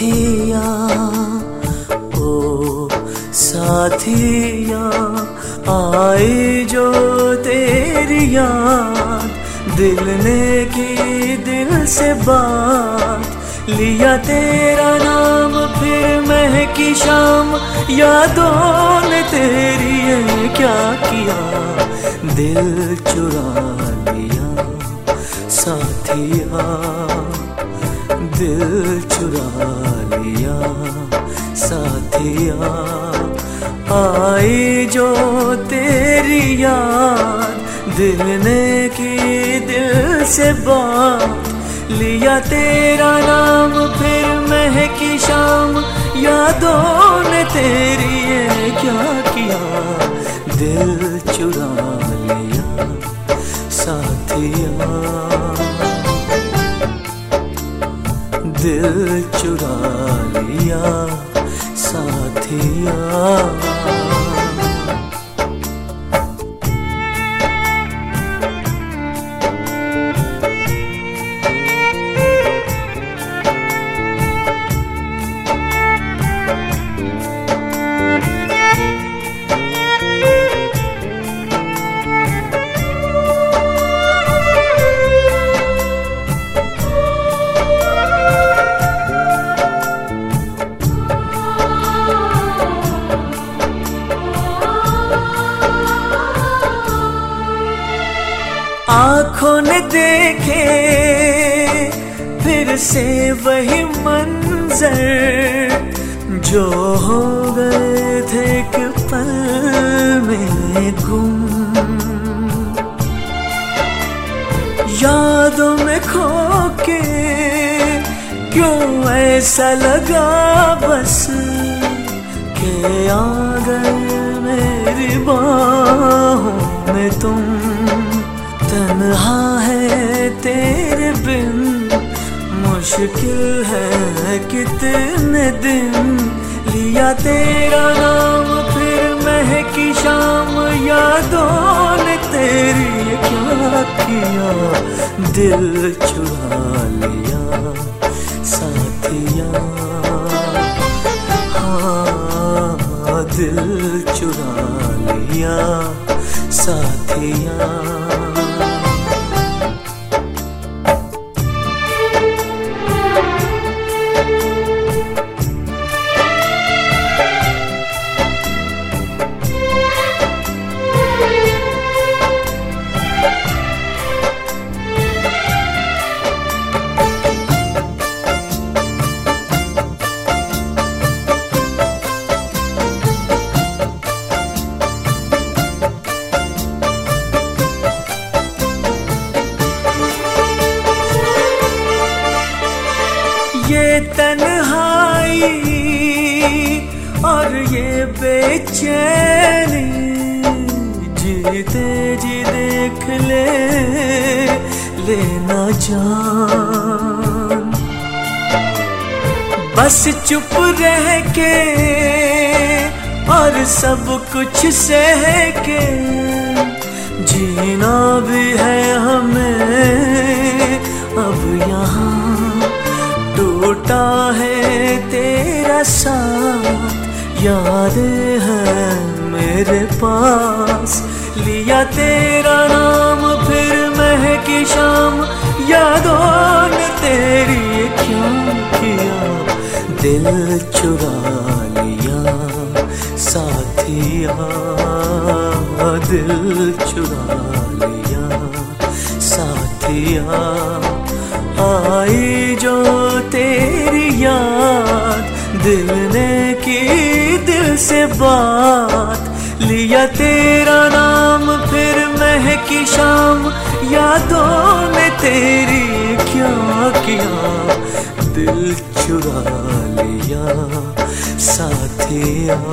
साथिया ओ साथिया, आई जो तेरी याद, दिल ने की दिल से बात, लिया तेरा नाम फिर महकी शाम, यादों ने तेरी ये क्या किया, दिल चुरा लिया साथिया, दिल चुरा लिया साथिया, आई जो तेरी याद, दिल ने की दिल से बात, लिया तेरा नाम फिर महकी शाम, यादों ने तेरी ये क्या किया, दिल चुरा लिया साथिया, दिल चुरा लिया साथिया। आँखों ने देखे फिर से वही मंजर, जो हो गए थे एक पल में गुम, यादों में खो के क्यों ऐसा लगा बस, के आ गए मेरी बाहों में तुम, तन्हा है तेरे बिन, मुश्किल है कितने दिन, लिया तेरा नाम फिर महकी शाम, यादों ने तेरी क्या किया, दिल चुरा लिया साथिया, हाँ दिल चुरा लिया साथिया। ये तन्हाई और ये बेचैनी, जीते जी देख लेना जान, बस चुप रह के और सब कुछ सह के, जीना भी है हमें अब यहाँ, टूटा है तेरा साथ, यादें हैं मेरे पास, लिया तेरा नाम फिर महकी शाम, यादों ने तेरी क्या किया, दिल चुरा लिया साथिया, दिल चुरा लिया साथिया, आई जो तेरी याद, दिल ने की दिल से बात, लिया तेरा नाम फिर महकी शाम, यादों ने तेरी क्या किया, दिल चुरा लिया साथिया,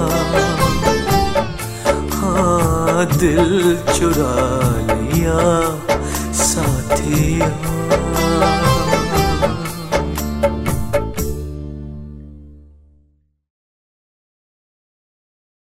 हाँ दिल चुरा लिया साथिया।